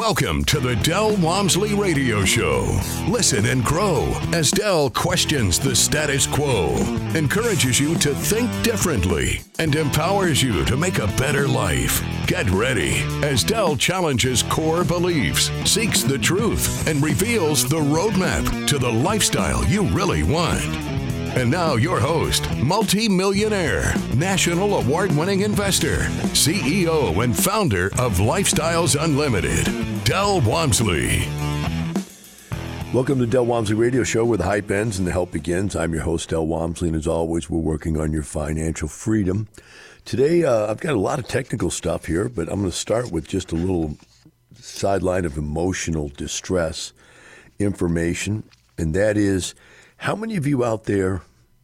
Welcome to the Del Walmsley Radio Show. Listen and grow as Del questions the status quo, encourages you to think differently, and empowers you to make a better life. Get ready as Del challenges core beliefs, seeks the truth, and reveals the roadmap to the lifestyle you really want. And now your host, multi-millionaire, national award-winning investor, CEO and founder of Lifestyles Unlimited, Del Walmsley. Welcome to Del Walmsley Radio Show, where the hype ends and the help begins. I'm your host, Del Walmsley, and as always, we're working on your financial freedom. Today, I've got a lot of technical stuff here, but I'm going to start with just a little sideline of emotional distress information, and that is, how many of you out there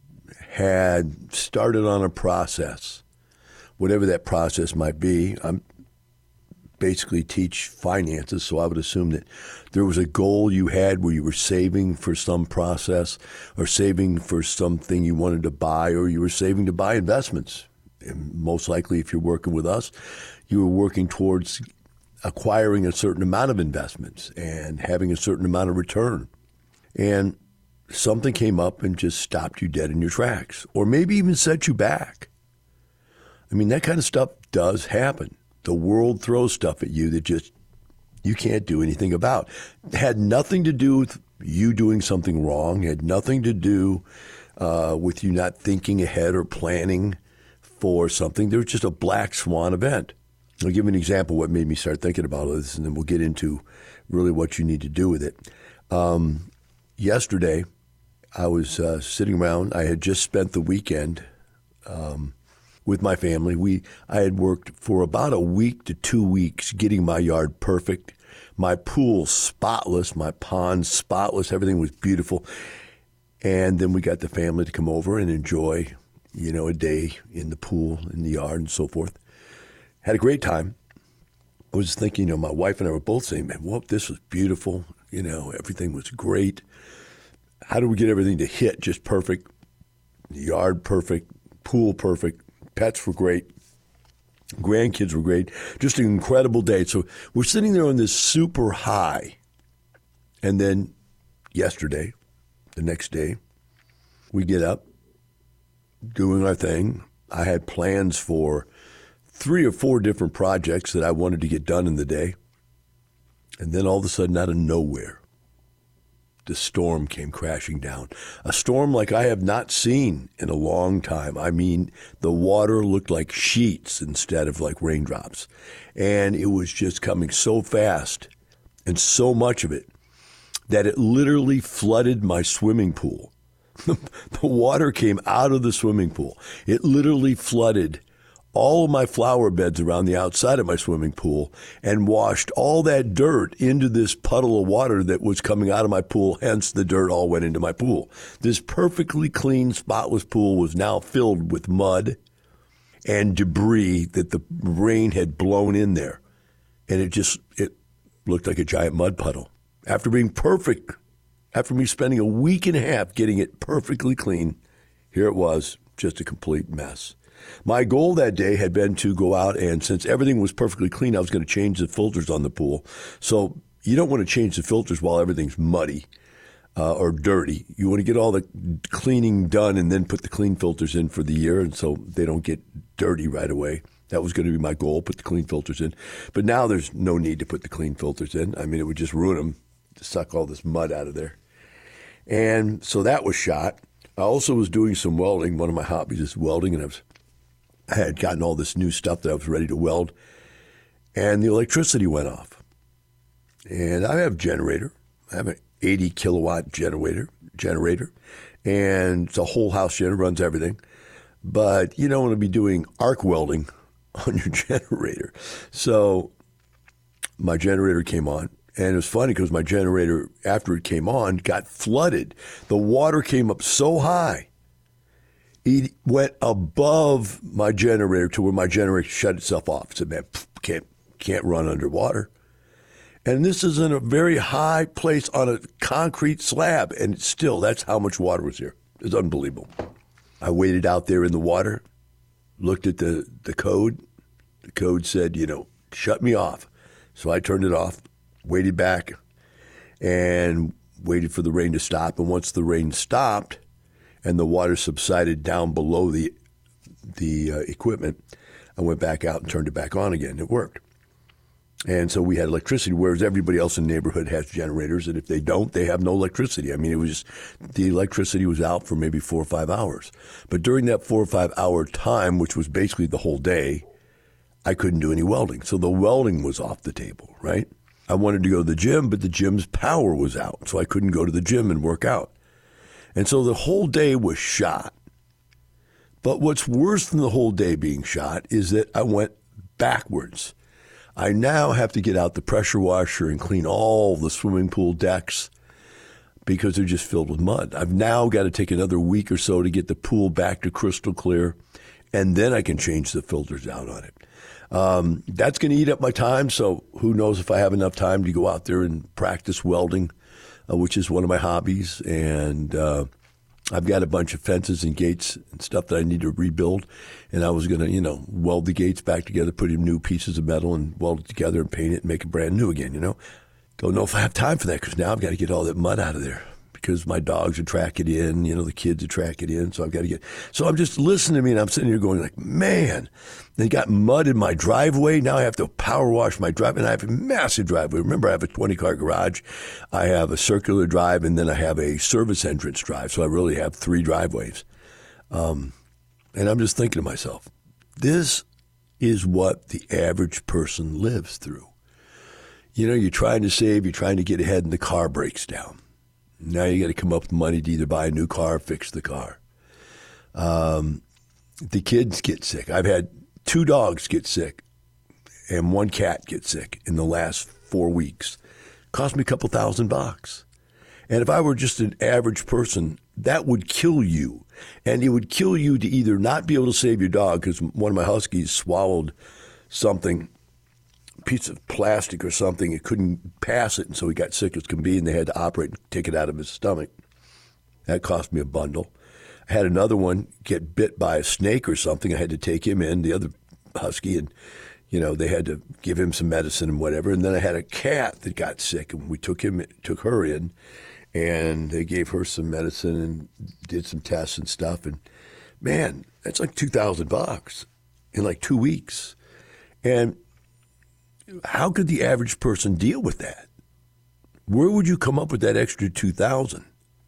had started on a process, whatever that process might be? I'm basically teach finances, so I would assume that there was a goal you had where you were saving for some process or saving for something you wanted to buy, or you were saving to buy investments. And most likely, if you're working with us, you were working towards acquiring a certain amount of investments and having a certain amount of return. And something came up and just stopped you dead in your tracks, or maybe even set you back. I mean, that kind of stuff does happen. The world throws stuff at you that just you can't do anything about. It had nothing to do with you doing something wrong. It had nothing to do with you not thinking ahead or planning for something. There was just a black swan event. I'll give you an example of what made me start thinking about this, and then we'll get into really what you need to do with it. Yesterday, I was sitting around. I had just spent the weekend with my family. I had worked for about a week to 2 weeks getting my yard perfect, my pool spotless, my pond spotless. Everything was beautiful. And then we got the family to come over and enjoy, a day in the pool, in the yard, and so forth. Had a great time. I was thinking, my wife and I were both saying, man, whoa, this was beautiful. Everything was great. How do we get everything to hit just perfect? The yard perfect, pool perfect, pets were great, grandkids were great, just an incredible day. So we're sitting there on this super high. And then yesterday, the next day, we get up, doing our thing. I had plans for 3 or 4 different projects that I wanted to get done in the day. And then all of a sudden, out of nowhere, the storm came crashing down. A storm like I have not seen in a long time. I mean, the water looked like sheets instead of like raindrops. And it was just coming so fast, and so much of it, that it literally flooded my swimming pool. The water came out of the swimming pool. It literally flooded all of my flower beds around the outside of my swimming pool and washed all that dirt into this puddle of water that was coming out of my pool. Hence, the dirt all went into my pool. This perfectly clean, spotless pool was now filled with mud and debris that the rain had blown in there. And it looked like a giant mud puddle. After being perfect, after me spending a week and a half getting it perfectly clean, here it was, just a complete mess. My goal that day had been to go out, and since everything was perfectly clean, I was going to change the filters on the pool. So you don't want to change the filters while everything's muddy or dirty. You want to get all the cleaning done and then put the clean filters in for the year, and so they don't get dirty right away. That was going to be my goal, put the clean filters in. But now there's no need to put the clean filters in. I mean, it would just ruin them to suck all this mud out of there. And so that was shot. I also was doing some welding. One of my hobbies is welding, and I had gotten all this new stuff that I was ready to weld, and the electricity went off. And I have a generator. I have an 80 kilowatt generator, and it's a whole house generator, runs everything. But you don't want to be doing arc welding on your generator. So my generator came on, and it was funny because my generator, after it came on, got flooded. The water came up so high, it went above my generator to where my generator shut itself off. It said, man, can't run underwater. And this is in a very high place on a concrete slab, and still, that's how much water was here. It's unbelievable. I waited out there in the water, looked at the code. The code said, shut me off. So I turned it off, waited back and waited for the rain to stop. And once the rain stopped and the water subsided down below the equipment, I went back out and turned it back on again. It worked. And so we had electricity, whereas everybody else in the neighborhood has generators, and if they don't, they have no electricity. I mean, it was the electricity was out for maybe 4 or 5 hours. But during that 4 or 5 hour time, which was basically the whole day, I couldn't do any welding. So the welding was off the table, right? I wanted to go to the gym, but the gym's power was out, so I couldn't go to the gym and work out. And so the whole day was shot. But what's worse than the whole day being shot is that I went backwards. I now have to get out the pressure washer and clean all the swimming pool decks because they're just filled with mud. I've now got to take another week or so to get the pool back to crystal clear, and then I can change the filters out on it. That's going to eat up my time, so who knows if I have enough time to go out there and practice welding, which is one of my hobbies. And I've got a bunch of fences and gates and stuff that I need to rebuild. And I was going to, weld the gates back together, put in new pieces of metal and weld it together and paint it and make it brand new again, Don't know if I have time for that because now I've got to get all that mud out of there because my dogs are tracking in, the kids are tracking in. So I've got to so I'm just listening to me and I'm sitting here going like, man, they got mud in my driveway. Now I have to power wash my driveway. And I have a massive driveway. Remember, I have a 20-car garage. I have a circular drive and then I have a service entrance drive. So I really have 3 driveways. And I'm just thinking to myself, this is what the average person lives through. You're trying to save, you're trying to get ahead and the car breaks down. Now you got to come up with money to either buy a new car or fix the car. The kids get sick. I've had 2 dogs get sick and 1 cat get sick in the last 4 weeks. Cost me a couple $1,000. And if I were just an average person, that would kill you. And it would kill you to either not be able to save your dog because one of my huskies swallowed something, piece of plastic or something. It couldn't pass it, and so he got sick as can be, and they had to operate and take it out of his stomach. That cost me a bundle. I had another one get bit by a snake or something. I had to take him in, the other husky, and they had to give him some medicine and whatever. And then I had a cat that got sick, and we took her in, and they gave her some medicine and did some tests and stuff. And man, that's like $2,000 in like 2 weeks. And how could the average person deal with that? Where would you come up with that extra $2,000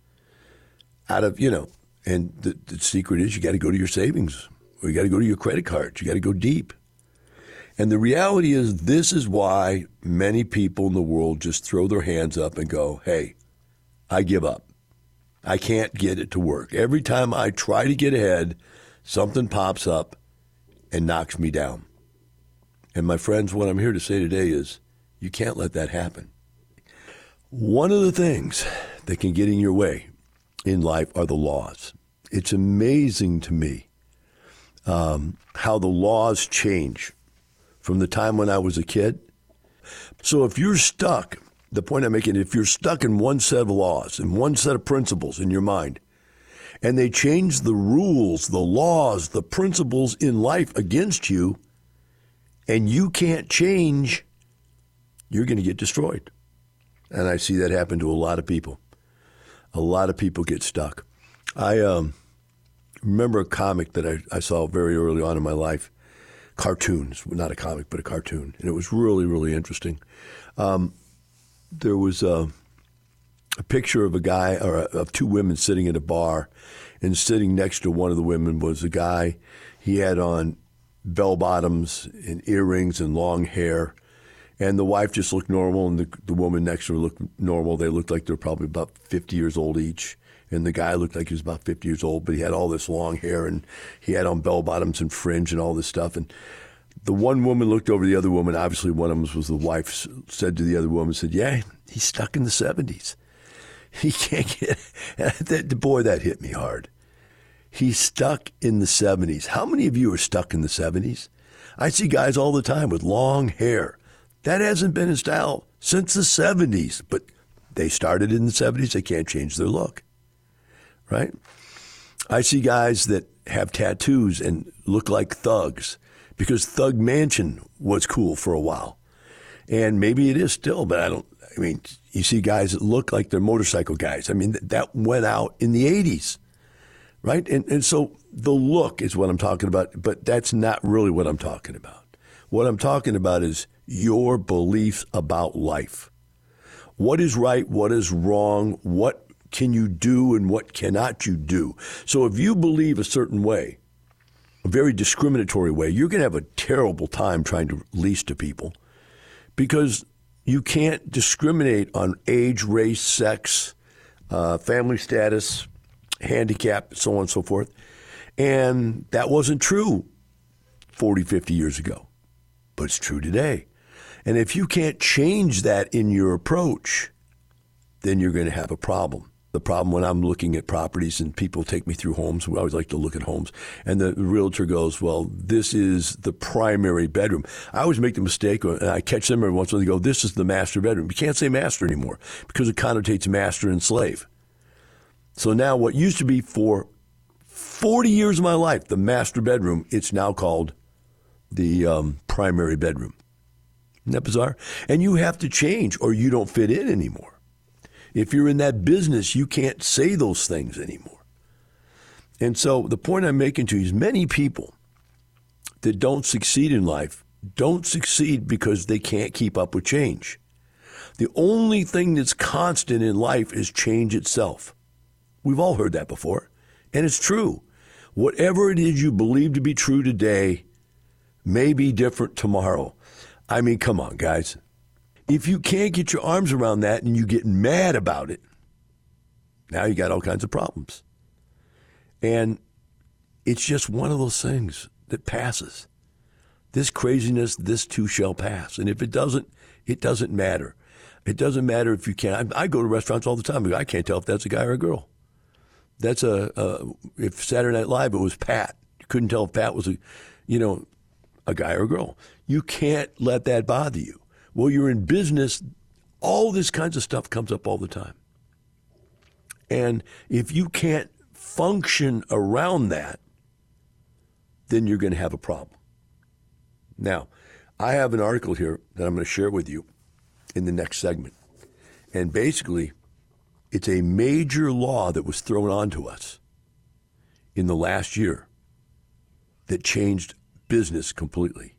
out of, and the secret is you got to go to your savings or you got to go to your credit cards. You got to go deep. And the reality is this is why many people in the world just throw their hands up and go, hey, I give up. I can't get it to work. Every time I try to get ahead, something pops up and knocks me down. And my friends, what I'm here to say today is you can't let that happen. One of the things that can get in your way in life are the laws. It's amazing to me how the laws change from the time when I was a kid. So if you're stuck, the point I'm making, if you're stuck in one set of laws and one set of principles in your mind, and they change the rules, the laws, the principles in life against you, and you can't change, you're going to get destroyed. And I see that happen to a lot of people. A lot of people get stuck. I remember a comic that I saw very early on in my life. Cartoons, not a comic, but a cartoon. And it was really, really interesting. There was a picture of a guy, or of 2 women sitting at a bar, and sitting next to one of the women was a guy. He had on bell bottoms and earrings and long hair. And the wife just looked normal, and the woman next to her looked normal. They looked like they were probably about 50 years old each. And the guy looked like he was about 50 years old, but he had all this long hair, and he had on bell bottoms and fringe and all this stuff. And the one woman looked over the other woman. Obviously, one of them was the wife, said to the other woman, said, yeah, he's stuck in the 70s. He can't get, boy, that hit me hard. He's stuck in the 70s. How many of you are stuck in the 70s? I see guys all the time with long hair. That hasn't been in style since the 70s, but they started in the 70s. They can't change their look, right? I see guys that have tattoos and look like thugs because Thug Mansion was cool for a while. And maybe it is still, but you see guys that look like they're motorcycle guys. I mean, that went out in the 80s, right? And so the look is what I'm talking about, but that's not really what I'm talking about. What I'm talking about is your beliefs about life. What is right? What is wrong? What can you do and what cannot you do? So if you believe a certain way, a very discriminatory way, you're going to have a terrible time trying to lease to people because you can't discriminate on age, race, sex, family status, handicap, so on and so forth. And that wasn't true 40, 50 years ago, but it's true today. And if you can't change that in your approach, then you're going to have a problem. The problem when I'm looking at properties and people take me through homes, we always like to look at homes, and the realtor goes, well, this is the primary bedroom. I always make the mistake, and I catch them every once in a while, they go, this is the master bedroom. You can't say master anymore because it connotates master and slave. So now what used to be for 40 years of my life, the master bedroom, it's now called the primary bedroom. Isn't that bizarre? And you have to change or you don't fit in anymore. If you're in that business, you can't say those things anymore. And so the point I'm making to you is many people that don't succeed in life don't succeed because they can't keep up with change. The only thing that's constant in life is change itself. We've all heard that before, and it's true. Whatever it is you believe to be true today may be different tomorrow. I mean, come on, guys. If you can't get your arms around that and you get mad about it, now you got all kinds of problems. And it's just one of those things that passes. This craziness, this too shall pass. And if it doesn't matter. It doesn't matter if you can't. I go to restaurants all the time. I can't tell if that's a guy or a girl. That's if Saturday Night Live, it was Pat. You couldn't tell if Pat was a guy or a girl. You can't let that bother you. Well, you're in business, all this kinds of stuff comes up all the time. And if you can't function around that, then you're going to have a problem. Now, I have an article here that I'm going to share with you in the next segment. And basically, it's a major law that was thrown onto us in the last year that changed business completely.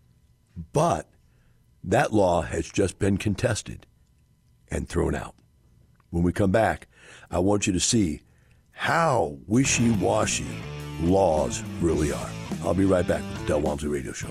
But that law has just been contested and thrown out. When we come back, I want you to see how wishy-washy laws really are. I'll be right back with the Del Walmsley Radio Show.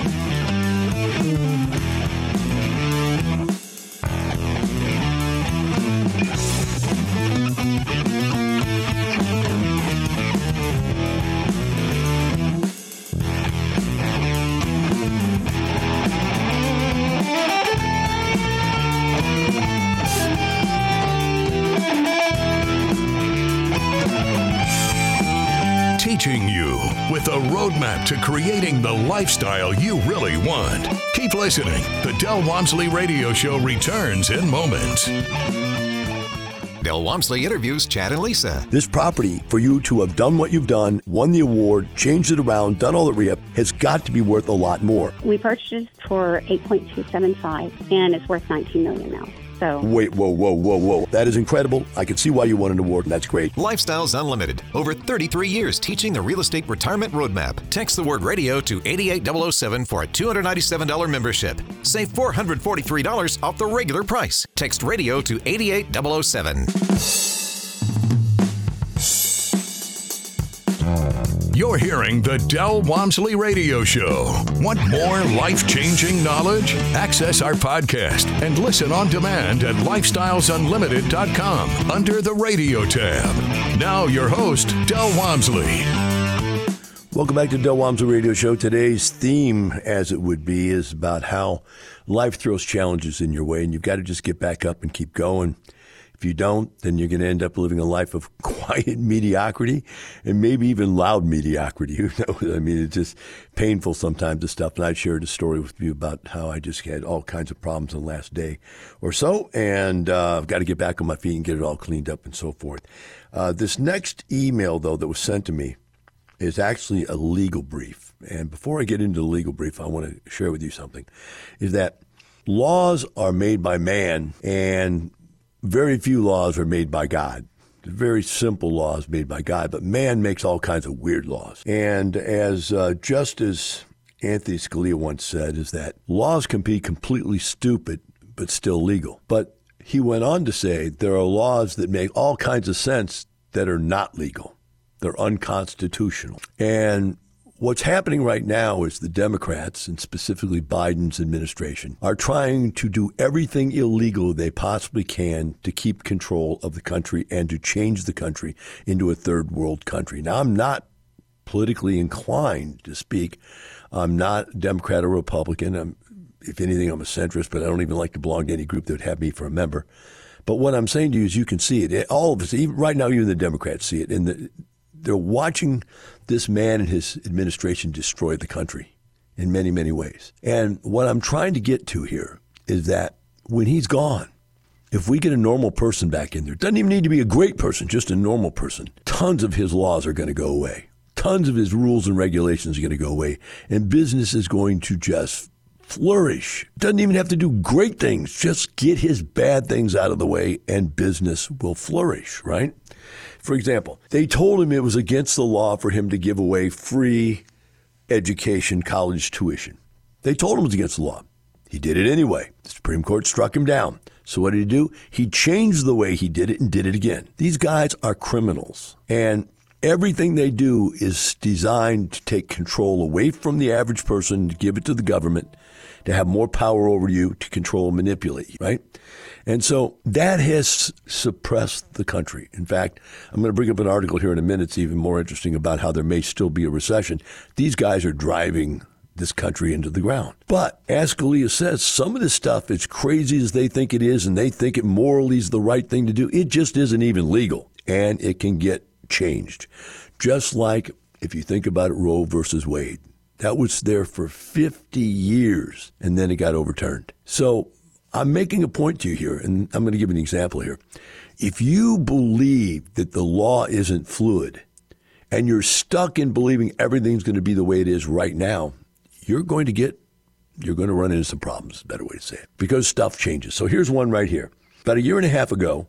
Teaching you with a roadmap to creating the lifestyle you really want. Keep listening. The Del Walmsley Radio Show returns in moments. Del Walmsley interviews Chad and Lisa. This property, for you to have done what you've done, won the award, changed it around, done all the re-up, has got to be worth a lot more. We purchased it for $8.275, and it's worth $19 million now. So wait, whoa. That is incredible. I can see why you won an award, and that's great. Lifestyles Unlimited. Over 33 years teaching the real estate retirement roadmap. Text the word radio to 88007 for a $297 membership. Save $443 off the regular price. Text radio to 88007. You're hearing the Del Walmsley Radio Show. Want more life-changing knowledge? Access our podcast and listen on demand at lifestylesunlimited.com under the radio tab. Now your host, Del Walmsley. Welcome back to Del Walmsley Radio Show. Today's theme, as it would be, is about how life throws challenges in your way, and you've got to just get back up and keep going. If you don't, then you're going to end up living a life of quiet mediocrity and maybe even loud mediocrity. Who knows? I mean, it's just painful sometimes, the stuff. And I shared a story with you about how I just had all kinds of problems in the last day or so. And I've got to get back on my feet and get it all cleaned up and so forth. This next email, though, that was sent to me is actually a legal brief. And before I get into the legal brief, I want to share with you something, is that laws are made by man, and very few laws are made by God. Very simple laws made by God, but man makes all kinds of weird laws. And as Justice Anthony Scalia once said, is that laws can be completely stupid but still legal. But he went on to say there are laws that make all kinds of sense that are not legal. They're unconstitutional. And what's happening right now is the Democrats, and specifically Biden's administration, are trying to do everything illegal they possibly can to keep control of the country and to change the country into a third world country. Now, I'm not politically inclined to speak. I'm not Democrat or Republican. If anything, I'm a centrist, but I don't even like to belong to any group that would have me for a member. But what I'm saying to you is you can see it. All of us, even right now, even the Democrats see it. And they're watching this man and his administration destroy the country in many, many ways. And what I'm trying to get to here is that when he's gone, if we get a normal person back in there, doesn't even need to be a great person, just a normal person, tons of his laws are going to go away. Tons of his rules and regulations are going to go away. And business is going to just flourish. Doesn't even have to do great things. Just get his bad things out of the way and business will flourish, right? For example, they told him it was against the law for him to give away free education, college tuition. They told him it was against the law. He did it anyway. The Supreme Court struck him down. So what did he do? He changed the way he did it and did it again. These guys are criminals. And everything they do is designed to take control away from the average person, to give it to the government, to have more power over you, to control and manipulate you, right? And so that has suppressed the country. In fact, I'm going to bring up an article here in a minute. It's even more interesting about how there may still be a recession. These guys are driving this country into the ground. But as Scalia says, some of this stuff, as crazy as they think it is, and they think it morally is the right thing to do, it just isn't even legal. And it can get changed. Just like if you think about it, Roe versus Wade. That was there for 50 years, and then it got overturned. So I'm making a point to you here, and I'm going to give an example here. If you believe that the law isn't fluid, and you're stuck in believing everything's going to be the way it is right now, you're going to run into some problems, a better way to say it, because stuff changes. So here's one right here. About a year and a half ago,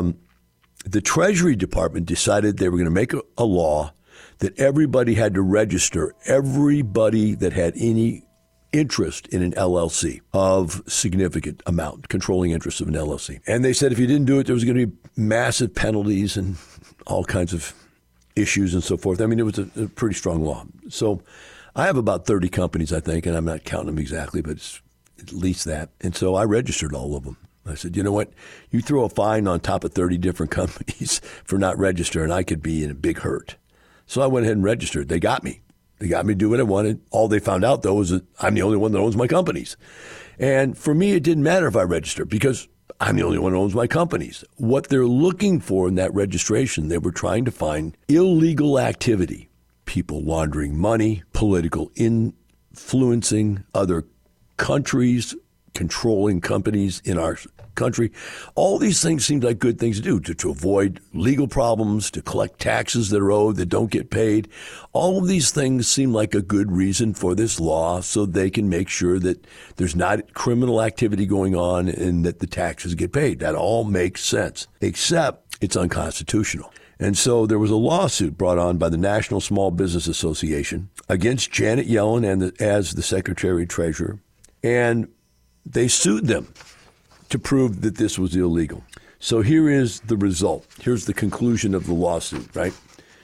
the Treasury Department decided they were going to make a law that everybody had to register, everybody that had any interest in an LLC of significant amount, controlling interest of an LLC. And they said if you didn't do it, there was going to be massive penalties and all kinds of issues and so forth. I mean, it was a pretty strong law. So I have about 30 companies, I think, and I'm not counting them exactly, but it's at least that. And so I registered all of them. I said, you know what? You throw a fine on top of 30 different companies for not registering, I could be in a big hurt. So I went ahead and registered. They got me. They got me doing what I wanted. All they found out, though, was that I'm the only one that owns my companies. And for me, it didn't matter if I registered because I'm the only one who owns my companies. What they're looking for in that registration, they were trying to find illegal activity, people laundering money, political influencing other countries, controlling companies in our country. All these things seem like good things to do, to avoid legal problems, to collect taxes that are owed that don't get paid. All of these things seem like a good reason for this law so they can make sure that there's not criminal activity going on and that the taxes get paid. That all makes sense, except it's unconstitutional. And so there was a lawsuit brought on by the National Small Business Association against Janet Yellen as the Secretary of Treasurer. And they sued them to prove that this was illegal. So here is the result. Here's the conclusion of the lawsuit, right?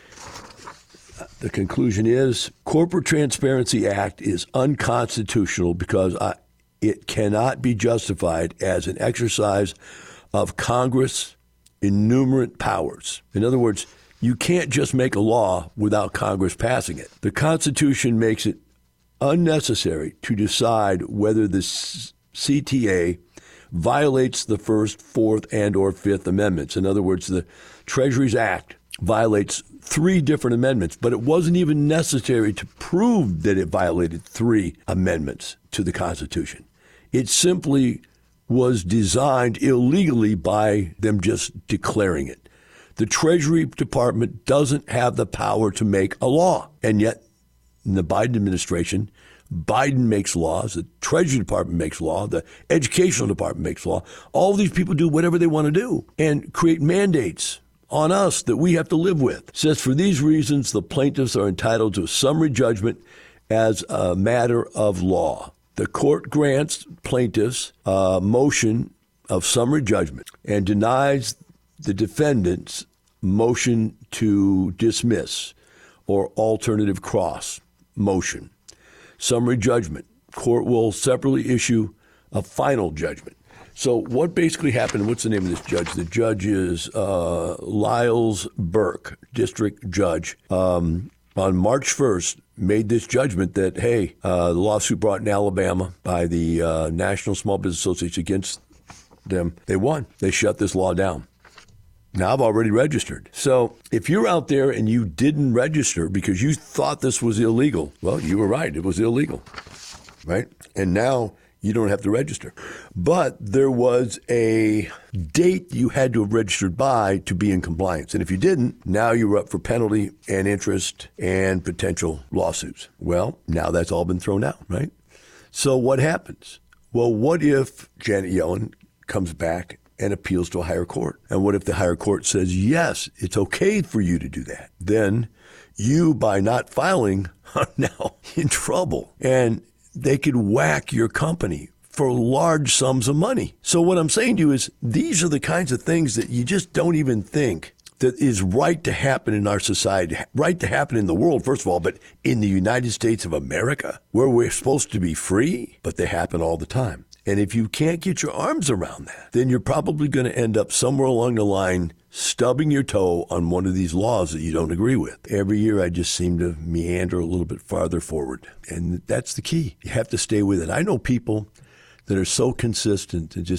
The conclusion is Corporate Transparency Act is unconstitutional because it cannot be justified as an exercise of Congress' innumerate powers. In other words, you can't just make a law without Congress passing it. The Constitution makes it unnecessary to decide whether the CTA violates the First, Fourth, and or Fifth Amendments. In other words, the Treasuries Act violates 3 different amendments, but it wasn't even necessary to prove that it violated 3 amendments to the Constitution. It simply was designed illegally by them just declaring it. The Treasury Department doesn't have the power to make a law, and yet the Biden administration Biden makes laws. The Treasury Department makes law. The Educational Department makes law. All these people do whatever they want to do and create mandates on us that we have to live with. It says, for these reasons, the plaintiffs are entitled to a summary judgment as a matter of law. The court grants plaintiffs a motion of summary judgment and denies the defendant's motion to dismiss or alternative cross motion. Summary judgment. Court will separately issue a final judgment. So what basically happened, what's the name of this judge? The judge is Lyles Burke, district judge, on March 1st, made this judgment that, hey, the lawsuit brought in Alabama by the National Small Business Association against them, they won. They shut this law down. Now I've already registered. So if you're out there and you didn't register because you thought this was illegal, well, you were right. It was illegal, right? And now you don't have to register. But there was a date you had to have registered by to be in compliance. And if you didn't, now you're up for penalty and interest and potential lawsuits. Well, now that's all been thrown out, right? So what happens? Well, what if Janet Yellen comes back and appeals to a higher court? And what if the higher court says, yes, it's okay for you to do that? Then you, by not filing, are now in trouble. And they could whack your company for large sums of money. So what I'm saying to you is these are the kinds of things that you just don't even think that is right to happen in our society, right to happen in the world, first of all, but in the United States of America, where we're supposed to be free, but they happen all the time. And if you can't get your arms around that, then you're probably going to end up somewhere along the line stubbing your toe on one of these laws that you don't agree with. Every year I just seem to meander a little bit farther forward. And that's the key. You have to stay with it. I know people that are so consistent and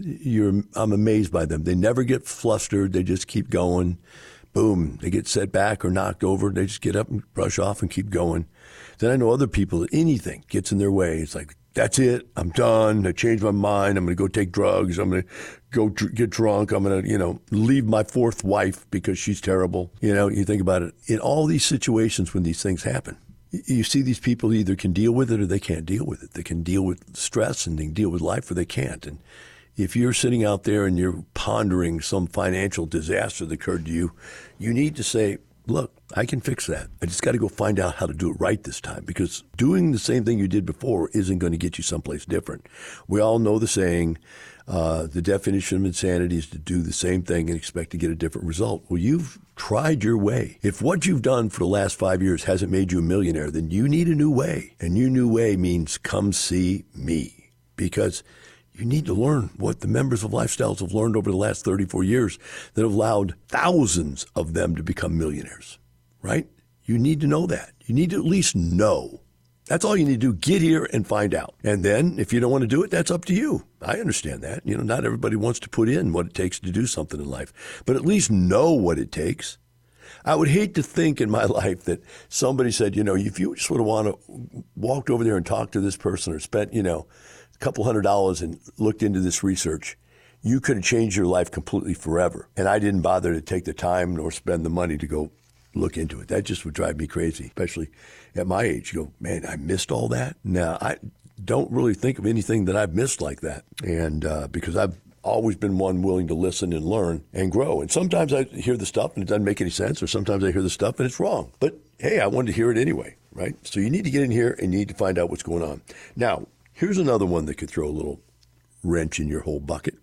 I'm amazed by them. They never get flustered. They just keep going. Boom, they get set back or knocked over. They just get up and brush off and keep going. Then I know other people that anything gets in their way. It's like, that's it. I'm done. I changed my mind. I'm going to go take drugs. I'm going to go get drunk. I'm going to, leave my fourth wife because she's terrible. You think about it. In all these situations when these things happen, you see these people either can deal with it or they can't deal with it. They can deal with stress and they can deal with life or they can't. And if you're sitting out there and you're pondering some financial disaster that occurred to you, you need to say, look, I can fix that. I just got to go find out how to do it right this time, because doing the same thing you did before isn't going to get you someplace different. We all know the saying, the definition of insanity is to do the same thing and expect to get a different result. Well, you've tried your way. If what you've done for the last 5 years hasn't made you a millionaire, then you need a new way. And your new way means come see me, because you need to learn what the members of Lifestyles have learned over the last 34 years that have allowed thousands of them to become millionaires, right? You need to know that. You need to at least know. That's all you need to do. Get here and find out. And then if you don't want to do it, that's up to you. I understand that. Not everybody wants to put in what it takes to do something in life, but at least know what it takes. I would hate to think in my life that somebody said, if you just would have walked over there and talked to this person or spent, a couple $100 and looked into this research, you could have changed your life completely forever. And I didn't bother to take the time nor spend the money to go look into it. That just would drive me crazy, especially at my age. You go, man, I missed all that? Now, I don't really think of anything that I've missed like that. And because I've always been one willing to listen and learn and grow. And sometimes I hear the stuff and it doesn't make any sense, or sometimes I hear the stuff and it's wrong. But hey, I wanted to hear it anyway, right? So you need to get in here and you need to find out what's going on. Now, here's another one that could throw a little wrench in your whole bucket.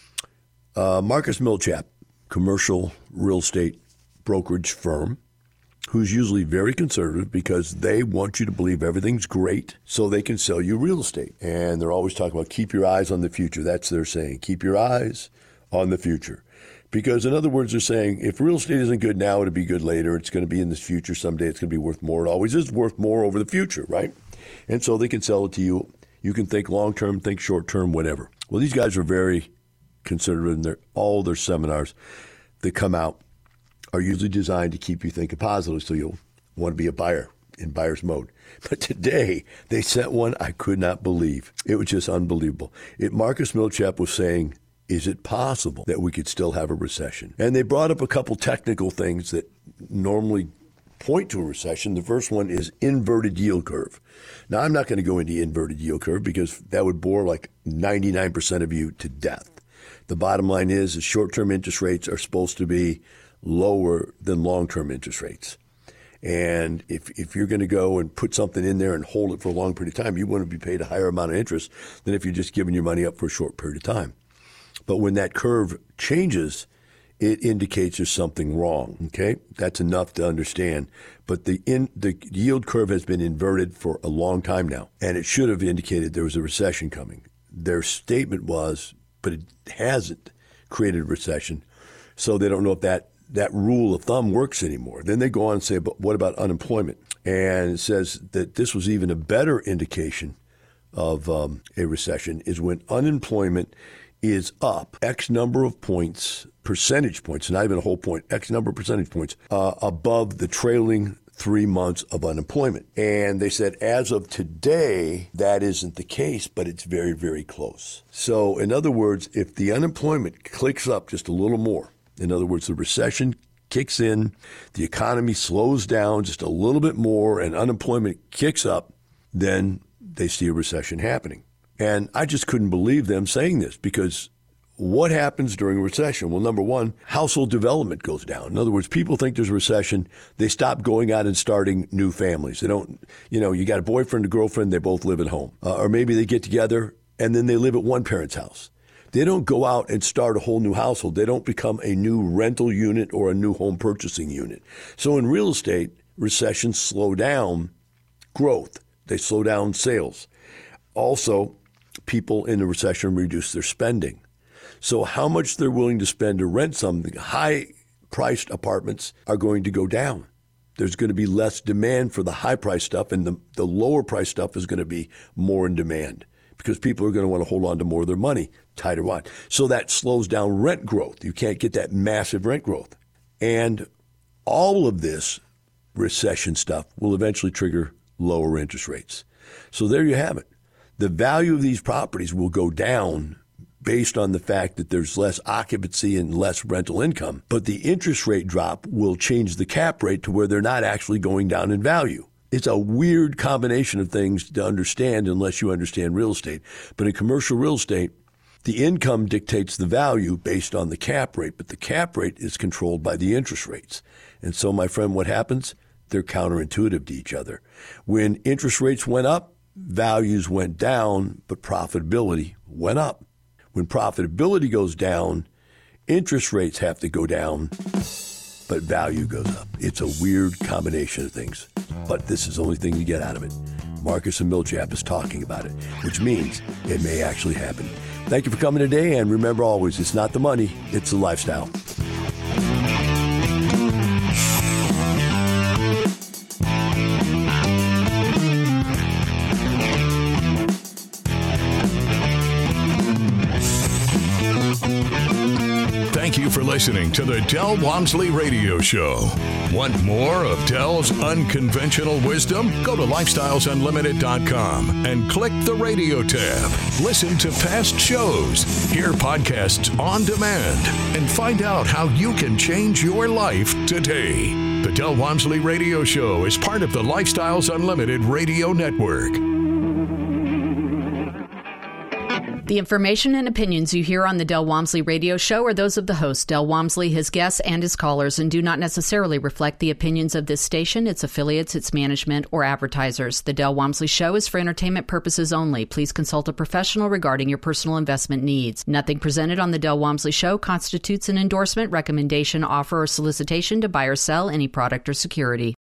Marcus Millichap, commercial real estate brokerage firm, who's usually very conservative because they want you to believe everything's great so they can sell you real estate. And they're always talking about keep your eyes on the future. That's their saying. Keep your eyes on the future. Because in other words, they're saying if real estate isn't good now, it'll be good later. It's going to be in the future someday. It's going to be worth more. It always is worth more over the future, right? And so they can sell it to you. You can think long-term, think short-term, whatever. Well, these guys are very conservative, and all their seminars that come out are usually designed to keep you thinking positively, so you'll want to be a buyer in buyer's mode. But today, they sent one I could not believe. It was just unbelievable. Marcus Millichap was saying, is it possible that we could still have a recession? And they brought up a couple technical things that normally point to a recession. The first one is inverted yield curve. Now, I'm not going to go into inverted yield curve because that would bore like 99% of you to death. The bottom line is short-term interest rates are supposed to be lower than long-term interest rates. And if you're going to go and put something in there and hold it for a long period of time, you want to be paid a higher amount of interest than if you're just giving your money up for a short period of time. But when that curve changes, it indicates there's something wrong, okay? That's enough to understand. But the yield curve has been inverted for a long time now, and it should have indicated there was a recession coming. Their statement was, but it hasn't created a recession, so they don't know if that rule of thumb works anymore. Then they go on and say, but what about unemployment? And it says that this was even a better indication of a recession is when unemployment is up X number of points, percentage points, not even a whole point, X number of percentage points above the trailing 3 months of unemployment. And they said, as of today, that isn't the case, but it's very, very close. So in other words, if the unemployment clicks up just a little more, in other words, the recession kicks in, the economy slows down just a little bit more, and unemployment kicks up, then they see a recession happening. And I just couldn't believe them saying this, because what happens during a recession? Well, number one, household development goes down. In other words, people think there's a recession. They stop going out and starting new families. They don't, you got a boyfriend, a girlfriend, they both live at home. Or maybe they get together and then they live at one parent's house. They don't go out and start a whole new household. They don't become a new rental unit or a new home purchasing unit. So in real estate, recessions slow down growth. They slow down sales. Also, people in a recession reduce their spending. So how much they're willing to spend to rent something, high-priced apartments are going to go down. There's going to be less demand for the high-priced stuff, and the lower-priced stuff is going to be more in demand because people are going to want to hold on to more of their money, tighter wad. So that slows down rent growth. You can't get that massive rent growth. And all of this recession stuff will eventually trigger lower interest rates. So there you have it. The value of these properties will go down based on the fact that there's less occupancy and less rental income. But the interest rate drop will change the cap rate to where they're not actually going down in value. It's a weird combination of things to understand unless you understand real estate. But in commercial real estate, the income dictates the value based on the cap rate, but the cap rate is controlled by the interest rates. And so, my friend, what happens? They're counterintuitive to each other. When interest rates went up, values went down, but profitability went up. When profitability goes down, interest rates have to go down, but value goes up. It's a weird combination of things, but this is the only thing you get out of it. Marcus and Millichap is talking about it, which means it may actually happen. Thank you for coming today, and remember always, it's not the money, it's the lifestyle. Thank you for listening to the Del Walmsley Radio Show. Want more of Del's unconventional wisdom? Go to lifestylesunlimited.com and click the radio tab. Listen to past shows, hear podcasts on demand, and find out how you can change your life today. The Del Walmsley Radio Show is part of the Lifestyles Unlimited Radio Network. The information and opinions you hear on the Del Walmsley Radio Show are those of the host, Del Walmsley, his guests, and his callers, and do not necessarily reflect the opinions of this station, its affiliates, its management, or advertisers. The Del Walmsley Show is for entertainment purposes only. Please consult a professional regarding your personal investment needs. Nothing presented on the Del Walmsley Show constitutes an endorsement, recommendation, offer, or solicitation to buy or sell any product or security.